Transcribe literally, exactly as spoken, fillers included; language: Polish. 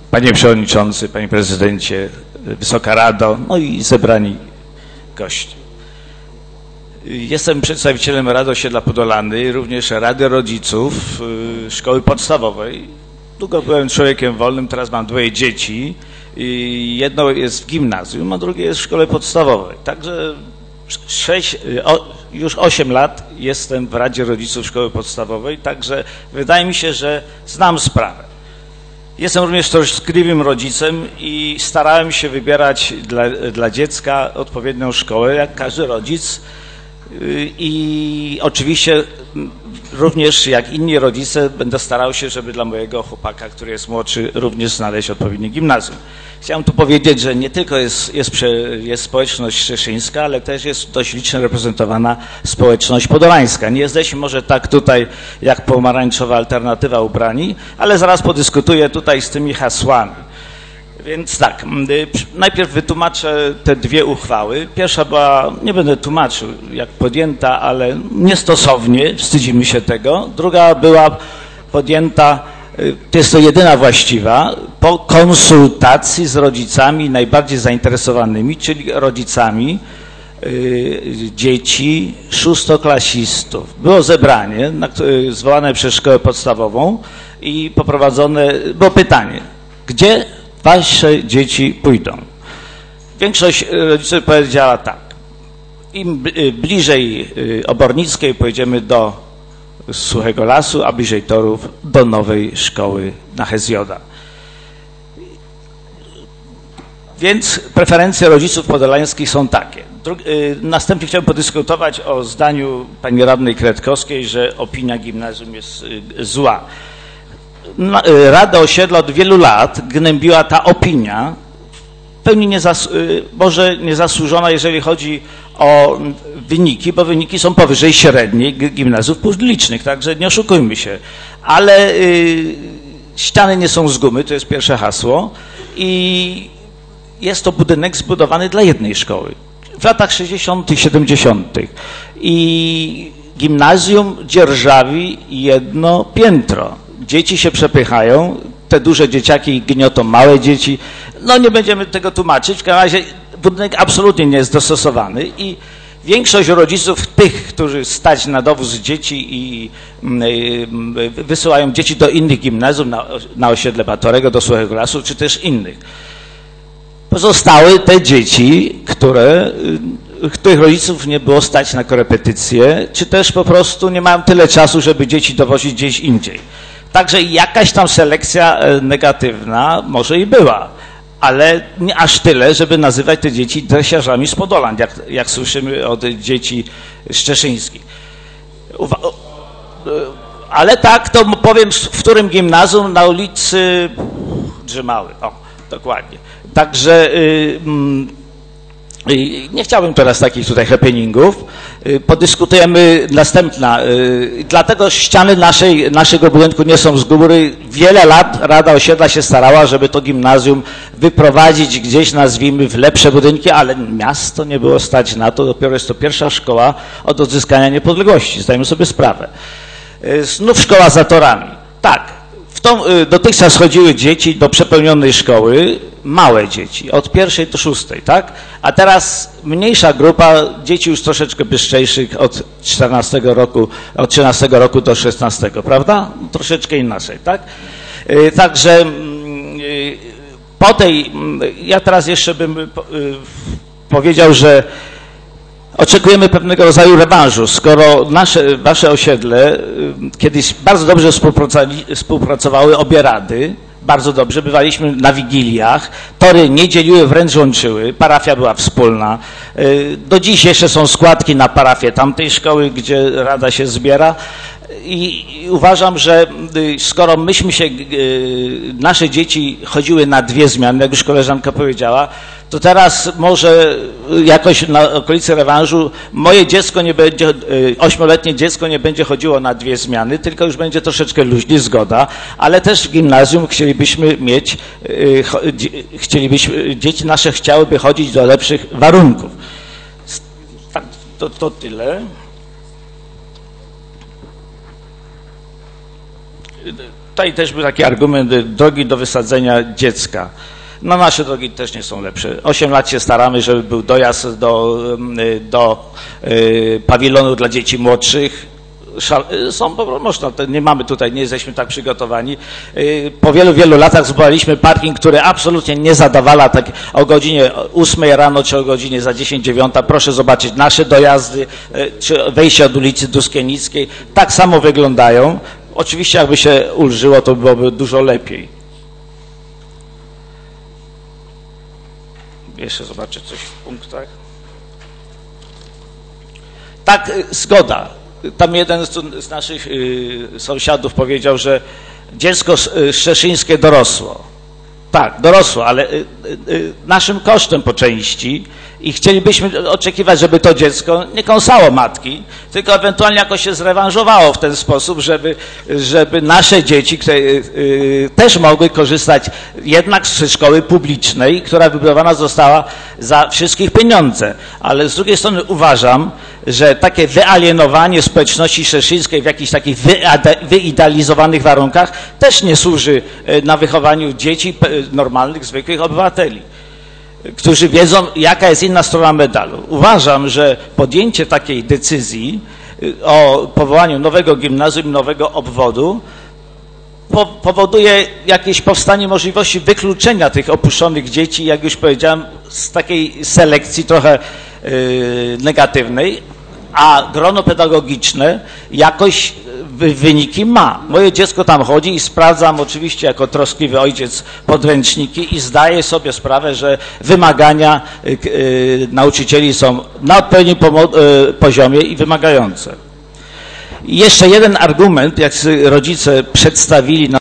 Panie Przewodniczący, Panie Prezydencie, Wysoka Rado, no i zebrani goście. Jestem przedstawicielem Rady Osiedla Podolany, również Rady Rodziców Szkoły Podstawowej. Długo byłem człowiekiem wolnym, teraz mam dwoje dzieci. Jedno jest w gimnazjum, a drugie jest w szkole podstawowej. Także sześć, o, już osiem lat jestem w Radzie Rodziców Szkoły Podstawowej, także wydaje mi się, że znam sprawę. Jestem również troskliwym rodzicem i starałem się wybierać dla, dla dziecka odpowiednią szkołę, jak każdy rodzic. I oczywiście również jak inni rodzice będę starał się, żeby dla mojego chłopaka, który jest młodszy, również znaleźć odpowiednie gimnazjum. Chciałem tu powiedzieć, że nie tylko jest, jest, jest społeczność szczeszyńska, ale też jest dość licznie reprezentowana społeczność podolańska. Nie jesteśmy może tak tutaj jak pomarańczowa alternatywa ubrani, ale zaraz podyskutuję tutaj z tymi hasłami. Więc tak, najpierw wytłumaczę te dwie uchwały. Pierwsza była, nie będę tłumaczył jak podjęta, ale niestosownie, wstydzimy się tego. Druga była podjęta, to jest to jedyna właściwa, po konsultacji z rodzicami najbardziej zainteresowanymi, czyli rodzicami y, dzieci szóstoklasistów. Było zebranie na, y, zwołane przez szkołę podstawową i poprowadzone, było pytanie, gdzie wasze dzieci pójdą? Większość rodziców powiedziała tak, im bliżej Obornickiej pojedziemy do Suchego Lasu, a bliżej Torów do nowej szkoły na Hezjoda. Więc preferencje rodziców podolańskich są takie. Następnie chciałbym podyskutować o zdaniu pani radnej Kretkowskiej, że opinia gimnazjum jest zła. Rada Osiedla od wielu lat gnębiła ta opinia, w pełni niezas może niezasłużona, jeżeli chodzi o wyniki, bo wyniki są powyżej średniej gimnazjów publicznych, także nie oszukujmy się. Ale y, ściany nie są z gumy, to jest pierwsze hasło i jest to budynek zbudowany dla jednej szkoły. W latach sześćdziesiątych, siedemdziesiątych i gimnazjum dzierżawi jedno piętro. Dzieci się przepychają, te duże dzieciaki gniotą małe dzieci. No nie będziemy tego tłumaczyć, w każdym razie budynek absolutnie nie jest dostosowany i większość rodziców, tych, którzy stać na dowóz dzieci i wysyłają dzieci do innych gimnazjów, na, na osiedle Batorego, do Suchego Lasu, czy też innych. Pozostały te dzieci, które, których rodziców nie było stać na korepetycje, czy też po prostu nie mają tyle czasu, żeby dzieci dowozić gdzieś indziej. Także jakaś tam selekcja negatywna może i była, ale nie aż tyle, żeby nazywać te dzieci dresiarzami z Podolan, jak, jak słyszymy od dzieci szczeszyńskich. Uwa ale tak, to powiem, w którym gimnazjum, na ulicy Drzymały, o, dokładnie. Także y, y, nie chciałbym teraz takich tutaj happeningów. Y, podyskutujemy następna. Y, dlatego ściany naszej, naszego budynku nie są z góry. Wiele lat Rada Osiedla się starała, żeby to gimnazjum wyprowadzić gdzieś, nazwijmy, w lepsze budynki, ale miasto nie było stać na to. Dopiero jest to pierwsza szkoła od odzyskania niepodległości. Zdajemy sobie sprawę. Y, znów szkoła za torami. Tak. W tą, dotychczas chodziły dzieci do przepełnionej szkoły, małe dzieci, od pierwszej do szóstej, tak? A teraz mniejsza grupa dzieci już troszeczkę bystrzejszych od czternastego roku, od trzynastego roku do szesnastego, prawda? Troszeczkę inaczej, tak? Także po tej, ja teraz jeszcze bym powiedział, że oczekujemy pewnego rodzaju rewanżu, skoro nasze, wasze osiedle kiedyś bardzo dobrze współpracowały obie rady, bardzo dobrze, bywaliśmy na wigiliach, tory nie dzieliły, wręcz łączyły, parafia była wspólna. Do dziś jeszcze są składki na parafię tamtej szkoły, gdzie rada się zbiera. I uważam, że skoro myśmy się, nasze dzieci chodziły na dwie zmiany, jak już koleżanka powiedziała, to teraz może jakoś na okolicy rewanżu moje dziecko nie będzie, ośmioletnie dziecko nie będzie chodziło na dwie zmiany, tylko już będzie troszeczkę luźniej, zgoda, ale też w gimnazjum chcielibyśmy mieć, chcielibyśmy, dzieci nasze chciałyby chodzić do lepszych warunków. Tak, to, to tyle. Tutaj też był taki argument, drogi do wysadzenia dziecka. No nasze drogi też nie są lepsze. Osiem lat się staramy, żeby był dojazd do, do y, pawilonu dla dzieci młodszych. Szal, są, można, nie mamy tutaj, nie jesteśmy tak przygotowani. Y, po wielu, wielu latach zbudowaliśmy parking, który absolutnie nie zadawala tak o godzinie ósmej rano, czy o godzinie za dziesięć dziewiąta. Proszę zobaczyć nasze dojazdy, y, czy wejście od ulicy Duskienickiej. Tak samo wyglądają. Oczywiście jakby się ulżyło, to byłoby dużo lepiej. Jeszcze zobaczę coś w punktach. Tak, zgoda. Tam jeden z naszych y, sąsiadów powiedział, że dziecko szczeszyńskie dorosło. Tak, dorosło, ale y, y, naszym kosztem po części i chcielibyśmy oczekiwać, żeby to dziecko nie kąsało matki, tylko ewentualnie jakoś się zrewanżowało w ten sposób, żeby, żeby nasze dzieci które, y, też mogły korzystać jednak z szkoły publicznej, która wybudowana została za wszystkich pieniądze. Ale z drugiej strony uważam, że takie wyalienowanie społeczności szczeszyńskiej w jakichś takich wyidealizowanych warunkach też nie służy na wychowaniu dzieci normalnych, zwykłych obywateli, którzy wiedzą, jaka jest inna strona medalu. Uważam, że podjęcie takiej decyzji o powołaniu nowego gimnazjum, nowego obwodu po, powoduje jakieś powstanie możliwości wykluczenia tych opuszczonych dzieci, jak już powiedziałem, z takiej selekcji trochę yy, negatywnej, a grono pedagogiczne jakoś wyniki ma. Moje dziecko tam chodzi i sprawdzam oczywiście jako troskliwy ojciec podręczniki i zdaję sobie sprawę, że wymagania y, y, nauczycieli są na odpowiednim y, poziomie i wymagające. I jeszcze jeden argument, jak rodzice przedstawili na